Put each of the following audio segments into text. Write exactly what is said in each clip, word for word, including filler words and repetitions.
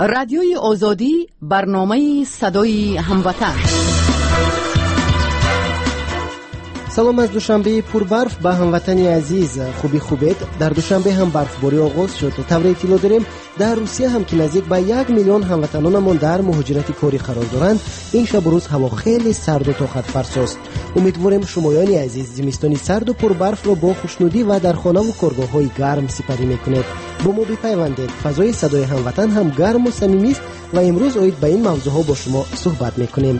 رادیوی آزادی، برنامه صدای هموطن. سلام از دوشنبه پربرف به هموطنی عزیز. خوبی خوبید؟ در دوشنبه هم برفباری آغاز شد. طور اطلاع داریم در روسیه هم که نزدیک به یک میلیون هموطنانمان در مهاجرت کاری قرار دارند. این شب و روز هوا خیلی سرد و طاقت فرساست. امیدواریم شمایان عزیز زمستانی سرد و پربرف را با خوشنودی و در خانه و کارگاه‌های گرم سپری میکنید. با ما بپیوندید. فضای صدای هموطن هم گرم و صمیمی است و امروز اوید به این موضوعها با شما صحبت میکنیم.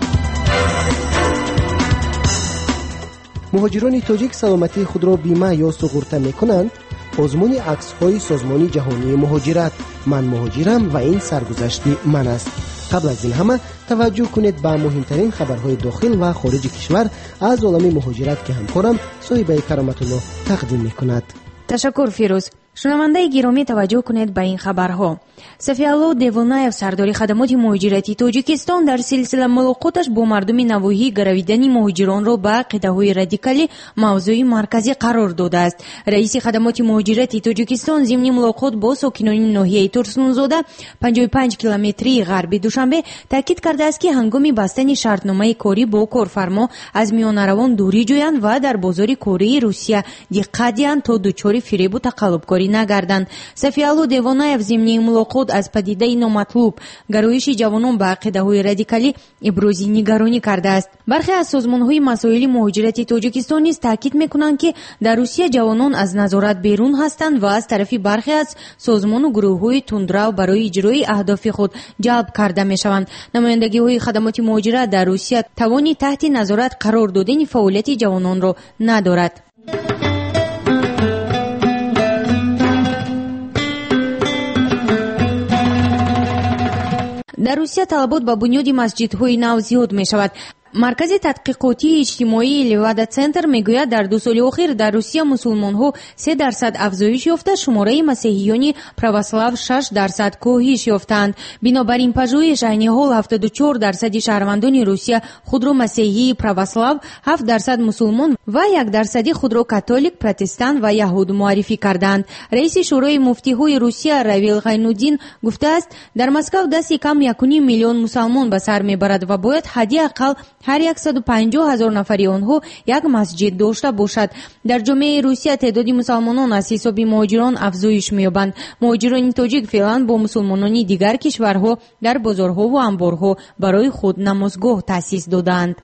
مهاجران تاجیک سلامتی خود را بیمه یا سپرده میکنند. آزمون عکس‌های سازمان جهانی مهاجرت، من مهاجرم و این سرگذشتی من است. قبل از این همه توجه کنید به مهمترین خبرهای داخل و خارج کشور از عالم مهاجرت که همکارم صاحبه کرامت الله تقدیم میکند. تشکر فیروز. شنونده گرامی توجه کنید به این خبرها. صفی‌الله دیوانایف سرداری خدمات مهاجرتی تاجیکستان در سلسله ملاقاتش با مردم نواحی گرویدن مهاجران را به عقیده‌های رادیکالی موضوع مرکزی قرار داده است. رئیس خدمات مهاجرتی تاجیکستان ضمن ملاقات با ساکنان ناحیه ترسنونزاده پنجاه و پنج کیلومتری غربی دوشنبه تاکید کرده است که هنگام بستن شرطنامه کاری با کارفرما از میانروان دوری جویند و در بازار کاری روسیه دقت دهند تا دچار فریب و تقلبکاری نگردند. صفی‌الله دیوانایف ضمن ملاقات از پدیده نامطلوب گرایش جوانان به عقیده‌های رادیکالی ابراز نگرانی کرده است. برخی از سازمان‌های مسائل مهاجرتی تاجیکستان نیز تاکید می‌کنند که در روسیه جوانان از نظارت بیرون هستند و از طرف برخی از سازمان و گروه‌های تندرو برای اجرای اهداف خود جلب کرده می‌شوند. نمایندگی‌های خدمات مهاجرت در روسیه توانی تحت نظارت قرار دادن فعالیت جوانان را ندارد. در روسیه طلبات به بنیاد مسجدهای نو زیاد می شود. مرکز تحقیقاتی اجتماعی لیوادا سنتر میگوید در دو سال اخیر در روسیه مسلمان‌ها سه درصد افزایش یافته، شماره مسیحیان پروسلاو شش درصد کاهش یافتند. بنابراین پژوهش عین حال هفتاد و چهار درصد شهروندان روسیه خود را مسیحی پروسلاو، هفت درصد مسلمان و یک درصد خود را کاتولیک، پروتستان و یهود معرفی کردند. رئیس شورای مفتی‌های روسیه راویل غینودین گفته است در مسکو دست کم یک و نیم میلیون مسلمان به سر میبرد و باید حداقل هر صد و پنجاه هزار نفری آنها یک مسجد داشته باشد. در جامعه روسیه تعداد مسلمانان از حساب مهاجران افزایش می‌یابند. مهاجران تاجیک فعلا با مسلمانان دیگر کشورها در بازارها و انبارها برای خود نمازگاه تأسیس دادند.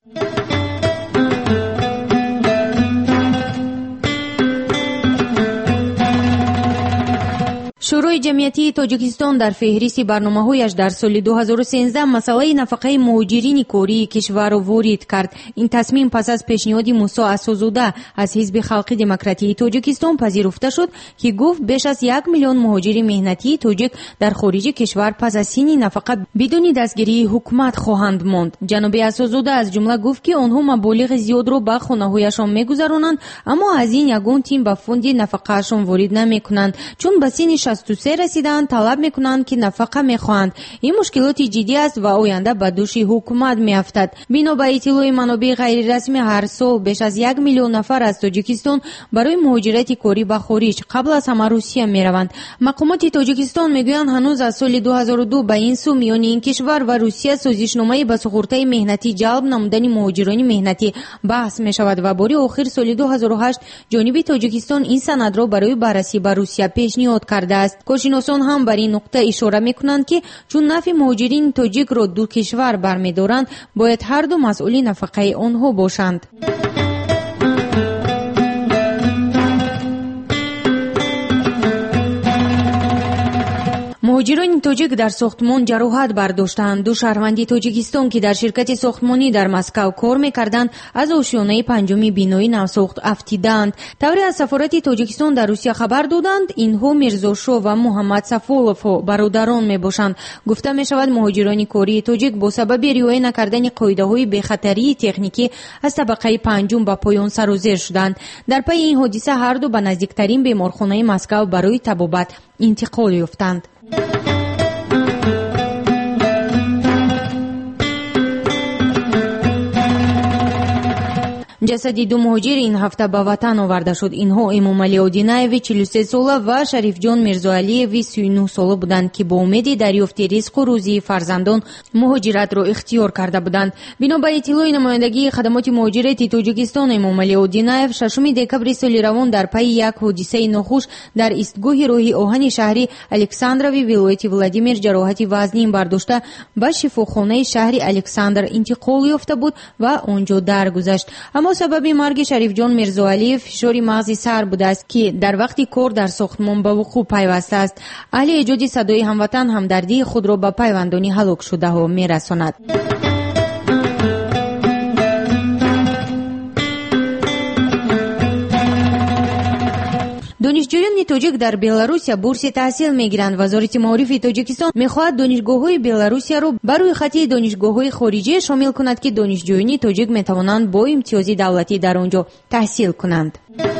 شورای جمعیتی تاجیکستان در فهرست برنامه‌هایش در سال دو هزار و سیزده مسئله نفقه مهاجرین کاری کشور را وارد کرد. این تصمیم پس از پیشنهاد موسی اساس‌زاده از حزب خلق دموکراتی تاجیکستان پذیرفته شد که گفت بیش از یک میلیون مهاجر مهنتی تاجیک در خارج کشور پس از سین نفقه بدون دستگیری حکومت خواهند ماند. جناب اساس‌زاده از جمله گفت که آنها مبالغ زیاد را به خانه‌هایشان می‌گذرانند، اما از این یگان تیم به فوند نفقه‌شان وارد نمی‌کنند. چون به سن شصت و سه رسیدن طلب میکنند که نفقه میخواهند. این مشکلات جدی است و آینده به دوش حکومت میافتد. بنا به اطلاع منابع غیر رسمی هر سال بیش از یک میلیون نفر از تاجیکستان برای مهاجرت کاری به خارج قبل از همه روسیه میروند. مقامات تاجیکستان میگویند هنوز از سال دو هزار و دو به این سو میان این کشور و روسیه سازشنامه به سپرده مهنتی جلب نمودن مهاجران مهنتی بحث میشود و بار آخر سال دو هزار و هشت جانب تاجیکستان این سند را برای بررسی به روسیه پیشنهاد کرده است. کارشناسان هم بر این نقطه اشاره میکنند که چون نفع مهاجرین تاجیک را دو کشور برمیدارند باید هر دو مسئول نفقه آنها باشند. مهاجران تاجیک در ساختمان جراحت برداشتند. دو شهروند تاجیکستان که در شرکت ساختمانی در مسکو کار میکردند از آشیانه پنجم بینای نوساخت افتیدند. طوری از سفارت تاجیکستان در روسیه خبر دادند اینها میرزاشاه و محمد سفولوف برادران میباشند. گفته میشود مهاجران کاری تاجیک با سبب رعایت نکردن قاعده‌های بی‌خطری تکنیکی از طبقه پنجم به پایان سر و زیر شدند. در پی این حادثه هر دو به نزدیکترین بیمارخانه مسکو برای طبابت انتقال یافتند. ҷасади ду муҳоҷир ин ҳафта ба ватан оварда шуд. инҳо Эмомалӣ Одинаеви чилу се сола ва Шарифҷон Мирзоалиеви си и нӯ сола буданд, ки бо умеди дарёфти ризқу рӯзии фарзандон муҳоҷиратро ихтиёр карда буданд. бино ба иттилои намояндагии хадамоти муҳоҷирати Тоҷикистон, Эмомалӣ Одинаев шашуми декабри соли равон дар пайи як ҳодисаи нохуш дар истгоҳи роҳи оҳани шаҳри Александрови вилояти Владимир ҷароҳати вазнин бардошта ба шифохонаи шаҳри Александр интиқол ёфта буд ва онҷо даргузашт. аммо сабаби марги Шарифҷон Мирзоалиев фишори мағзи сар будааст, ки дар вақти кор дар сохтмон ба вуқӯъ пайваста аст. аҳли эҷоди садои ҳамватан ҳамдардии худро ба пайвандони ҳалокшудаҳо мерасонад. донишҷӯёни тоҷик дар Беларусия бурси таҳсил мегиранд. вазорати маорифи Тоҷикистон мехоҳад донишгоҳҳои Беларусияро ба рӯйхати донишгоҳҳои хориҷӣ шомил кунад, ки донишҷӯёни тоҷик метавонанд бо имтиёзи давлатӣ дар он ҷо таҳсил кунанд.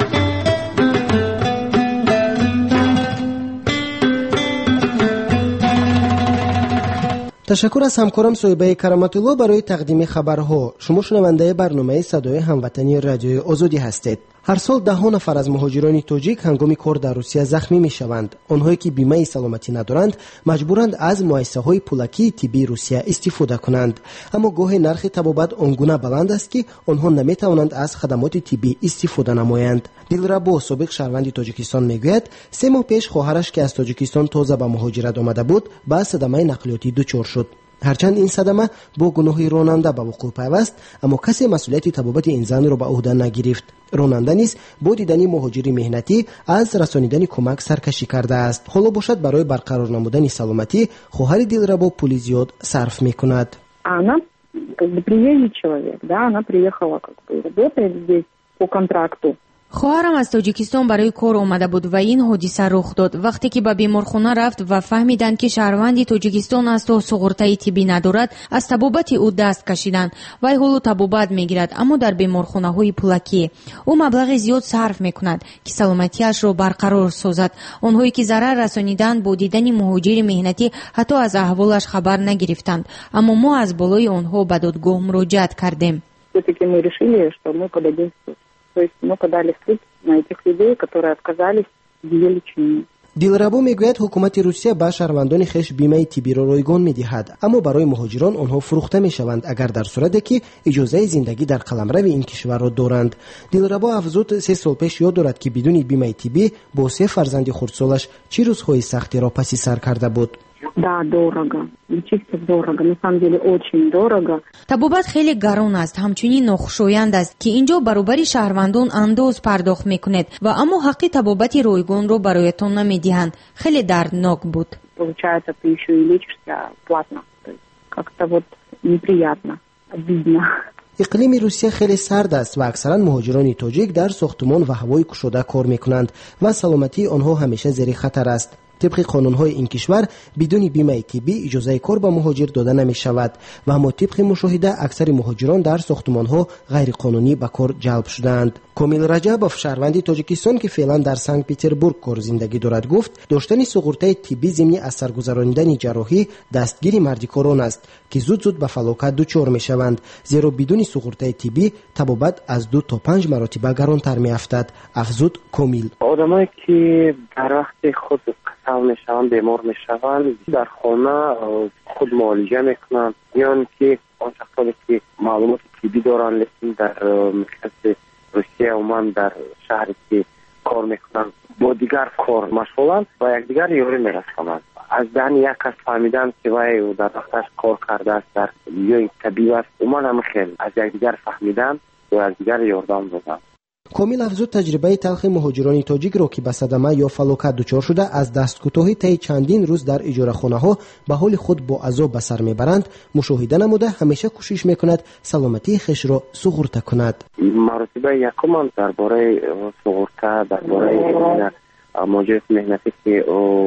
ташаккур аз ҳамкорам соҳибаи караматулло барои тақдими хабарҳо. шумо шунавандаи барномаи садои ҳамватани радиои озодӣ ҳастед. ҳар сол даҳҳо нафар аз муҳоҷирони тоҷик ҳангоми кор дар Русия захмӣ мешаванд. онҳое ки бимаи саломатӣ надоранд, маҷбуранд аз муассисаҳои пулакии тиббии Русия истифода кунанд. аммо гоҳе нархи табобат он гуна баланд аст, ки онҳо наметавонанд аз хадамоти тиббӣ истифода намоянд. дилрабо, собиқ шаҳрванди Тоҷикистон, мегӯяд, се моҳ пеш хоҳараш, ки аз Тоҷикистон тоза ба муҳоҷират омада буд, ба садамаи нақлиётӣ дучор шуд. ҳарчанд ин садама бо гуноҳи ронанда ба вуқӯъ пайваст, аммо касе масъулияти табобати ин занро ба уҳда нагирифт. ронанда низ бо дидани муҳоҷири меҳнатӣ аз расонидани кӯмак саркашӣ кардааст. ҳоло бошад барои барқарор намудани саломатӣ хоҳари дилрабо пули зиёд сарф мекунад. Она как бы приезжий человек, да, она приехала как бы работает здесь по контракту. хоҳарам аз Тоҷикистон барои кор омада буд ва ин ҳодиса рух дод. вақте ки ба беморхона рафт ва фаҳмиданд, ки шаҳрванди Тоҷикистон аст ва суғуртаи тиббӣ надорад, аз табобати ӯ даст кашиданд. вай ҳоло табобат мегирад, аммо дар беморхонаҳои пулакӣ. ӯ маблағи зиёд сарф мекунад, ки саломатиашро барқарор созад. онҳое ки зарар расониданд, бо дидани муҳоҷири меҳнатӣ ҳатто аз аҳволаш хабар нагирифтанд. аммо мо аз болои онҳо ба додгоҳ муроҷиат кардем. Все-таки мы решили, что мы подадим в суд. То есть мы подали в суд на этих людей, которые отказались в ее лечении. дилрабо мегӯяд, ҳукумати Русия ба шаҳрвандони хеш бимаи тиббиро ройгон медиҳад, аммо барои муҳоҷирон онҳо фурӯхта мешаванд, агар дар сурате ки иҷозаи зиндагӣ дар қаламрави ин кишварро доранд. дилрабо афзуд се сол пеш ёд дорад, ки бидуни бимаи тиббӣ бо се фарзанди хурдсолаш чӣ рӯзҳои сахтиро паси сар карда буд. Да, дорого. Чисто дорого. На самом деле очень дорого. табобат хеле гарон аст, ҳамчунин нохушоянд аст, ки инҷо баробари шаҳрвандон андоз пардохт мекунед ва аммо ҳаққи табобати ройгонро бароятон намедиҳанд. хеле дарднок буд. Получается, ты еще и лечишься платно. То есть как-то вот неприятно, обидно. иқлими Русия хеле сард аст ва аксаран муҳоҷирони тоҷик дар сохтумон ва ҳавои кушода кор мекунанд ва саломатии онҳо ҳамеша зери хатар аст. طبق قانون‌های این کشور بدون بیمه طبی اجازه کار به مهاجر داده نمی‌شود و اما طبق مشاهده اکثر مهاجران در ساختمان‌ها غیر قانونی به کار جلب شدند. کامیل رجبوف شهروند تاجیکستان که فعلا در سنت پتربورگ کار زندگی دارد گفت داشتن سقوط‌های طبی ضمن از سرگذراندن جراحی دستگیری مردکاران است که زود زود به فلاکت دچار می‌شوند، زیرا بدون سقوط‌های طبی تبابت از دو تا پنج مرتبه گرانتر می‌افتد. افزود کامیل. آدمایی که در وقت خود کسل میشوند، بیمار میشوند، در خانه خود معالجه میکنند، میان که آن شخصانی که معلومات طبی دارند لیکن در مرکز روسیه و من در شهری که کار میکنند با دیگر کار مشغولند و یکدیگر یاری میرسانند. از دهن یک کس فهمیدن که وای در وقتش کار کرده است در یه طبیب است، اومان هم خیلی از یکدیگر فهمیدن و از دیگر یاردان دادند. کامیل افزود تجربه تلخ مهاجران تاجیک را که به صدمه یا فلاکت دچار شده از دست کوتاهی طی چندین روز در اجاره خانه ها به حال خود با عذاب به سر میبرند مشاهده نموده همیشه کوشش میکند سلامتی خویش را سغورته کند. مرتبه یکم درباره سغورته درباره مهاجرت مهنتی که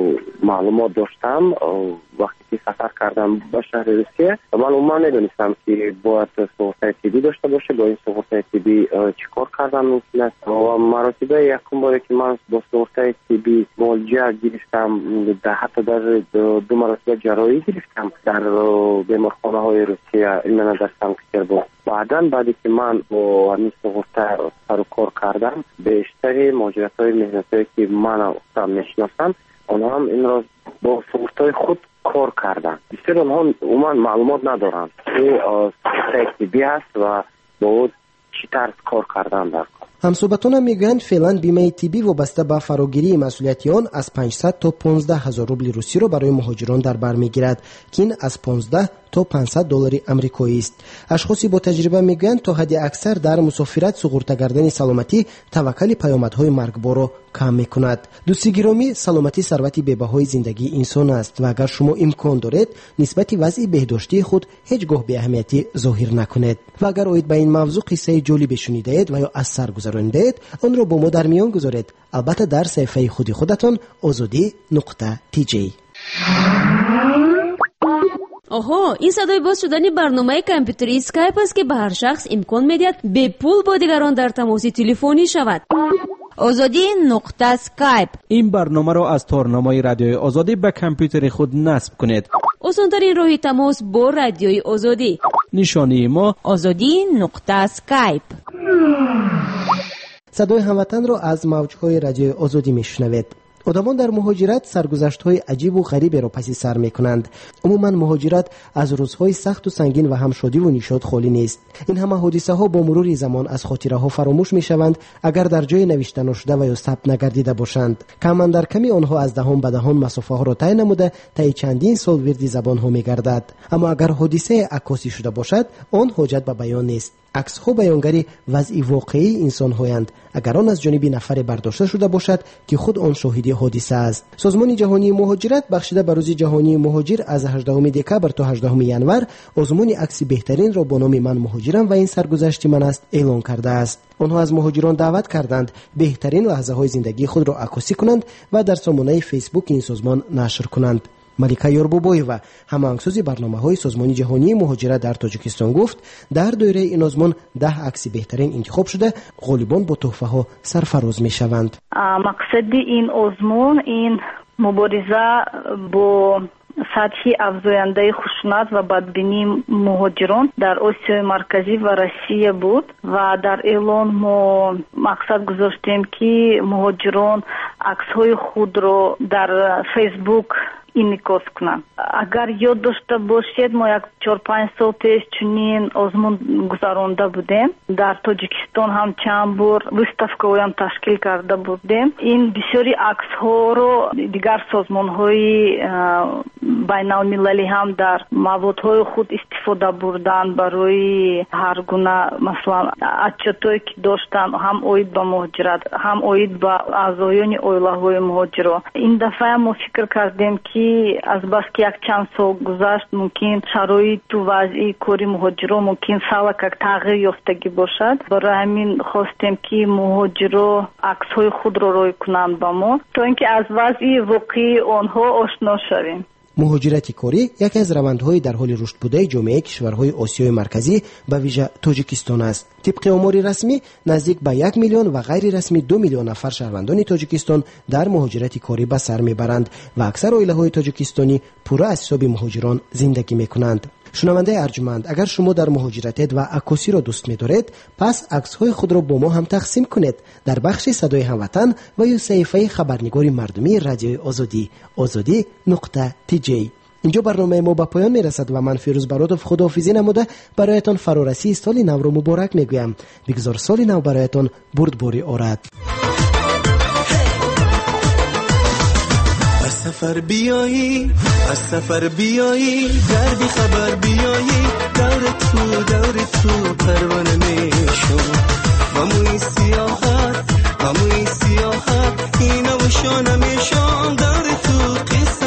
معلومات داشتم وقتی که سفر کردم به شهر روسیه من عموما ندونستم که باید سغورته طبی داشته باشه. با این سغورته طبی چیکار کردن ممکن است و مرتبه یکم باره که من با سغورته طبی معالجه گرفتم، حتی در دو مرتبه جراحی گرفتم در بیمارخانه های روسیه، این در سنت پتربورگ. بعداً بعدی که من با همین سقورتا سر و کار کردم، بیشتری مهاجرت‌های مهنتی که من خودم میشناسم آنها هم این را با سقورتای خود کار کردن. بسیار آنها عموما معلومات ندارند که سقورتای طبی است و با چی طرز کار کردن در کار. همصحبتانم میگویند فعلا بیمه طبی وابسته به فراگیری مسئولیت آن از پانصد تا پانزده هزار روبل روسی را برای مهاجران در بر میگیرد که این از پانزده تا پانصد دلار آمریکایی است. اشخاصی با تجربه میگویند تا حد اکثر در مسافرت سقورتا کردن سلامتی توکل پیامدهای مرگبار را کم میکند. دوستی گرامی، سلامتی ثروت بی‌بهای زندگی انسان است و اگر شما امکان دارید نسبت وضع بهداشتی خود هیچگاه به اهمیتی ظاهر نکنید و اگر اوید به این موضوع قصه جالبی شنیدید و یا از سر گذراندید آن را با ما در میان گذارید، البته در صفحه خود خودتان آزادی نقطه تی جی. آها، این صدای باز شدن برنامه کامپیوتری اسکایپ است که به هر شخص امکان میدهد به پول با دیگران در تماس تلفنی شود. آزادی نقطه اسکایپ. این برنامه را از تارنمای رادیوی آزادی به کامپیوتر خود نصب کنید. آسان‌ترین راه تماس با رادیوی آزادی. نشانی ما آزادی نقطه اسکایپ. صدای هموطن را از موجهای رادیوی آزادی میشنوید. آدمان در مهاجرت سرگذشت‌های عجیب و غریبی را پس سر می‌کنند. عموماً مهاجرت از روزهای سخت و سنگین و همشادی و نشاط خالی نیست. این همه حادثه‌ها با مرور زمان از خاطره‌ها فراموش می‌شوند اگر در جای نوشته نشده و یا ثبت نگردیده باشند. کم در کمی آنها از دهان به دهان مسافه‌ها را طی نموده طی چندین سال ورد زبان‌ها می‌گردد. اما اگر حادثه عکاسی شده باشد، آن حاجت به بیان نیست. عکس‌ها بیانگری وضع واقعی انسان‌هایند اگر آن از جانب نفر برداشته شده باشد که خود آن شاهدی حادثه است. سازمان جهانی مهاجرت بخشیده به روز جهانی مهاجر از هجدهم دکبر تا هجدهم ژانویه آزمون عکس بهترین را با نام من مهاجرم و این سرگذشت من است اعلان کرده است. آنها از مهاجران دعوت کردند بهترین لحظه‌های زندگی خود را عکاسی کنند و در سامانه فیسبوک این سازمان نشر کنند. ملیکا یوربوبویوا هماهنگساز برنامه‌های سازمان جهانی مهاجرت در تاجیکستان گفت در دوره این آزمون ده عکس بهترین انتخاب شده غالبان با تحفه‌ها سرفراز می‌شوند. مقصد این آزمون این مبارزه با سطحی افزاینده خشونت و بدبینی مهاجران در آسیای مرکزی و روسیه بود و در اعلان ما مقصد گذاشتیم که مهاجران عکس‌های خود را در فیسبوک انعکاس کنند. اگر یاد داشته باشید ما یک چهار پنج سال پیش چنین آزمون گذرانده بودیم. در تاجیکستان هم چند بار ویستافکا هم تشکیل کرده بودیم. این بسیاری عکس ها رو دیگر سازمان های بین المللی هم در موادهای خود استفاده بردن برای هر گونه مثلا اچتایی که داشتن هم اوید به مهاجرت هم اوید به اعضایان اویله های مهاجران. این دفعه ما فکر کردیم که از بس که یک چند سال گذشت ممکن شرایط تو وضعی کاری مهاجران ممکن سالک یک تغییر یافتگی باشد. برای همین خواستیم که مهاجران عکس‌های خود را روی کنند با ما تا اینکه از وضعی واقعی آنها آشنا شویم. مهاجرت کاری یکی از روندهای در حال رشد بوده جامعه کشورهای آسیای مرکزی به ویژه تاجیکستان است. طبق آمار رسمی نزدیک به یک میلیون و غیر رسمی دو میلیون نفر شهروندان تاجیکستان در مهاجرت کاری به سر میبرند و اکثر عائله‌های تاجیکستانی پورا از حساب مهاجران زندگی میکنند. شنونده ارجمند، اگر شما در مهاجرتید و عکاسی را دوست می‌دارید پس عکس‌های خود را با ما هم تقسیم کنید در بخش صدای هموطن و یا صفحه خبرنگار مردمی رادیوی آزادی آزادی نقطه تی جی. اینجا برنامه ما به پایان میرسد و من فیروز برادوف خداحافظی نموده برایتان فرارسی سال نو را مبارک میگویم. بگذار سال نو برایتان بردباری آرد. از سفر بیایی از سفر بیایی در بی خبر بیایی دور تو دور تو پروانه میشم هموی سیاحت هموی سیاحت اینا و شانه میشم دور تو قصه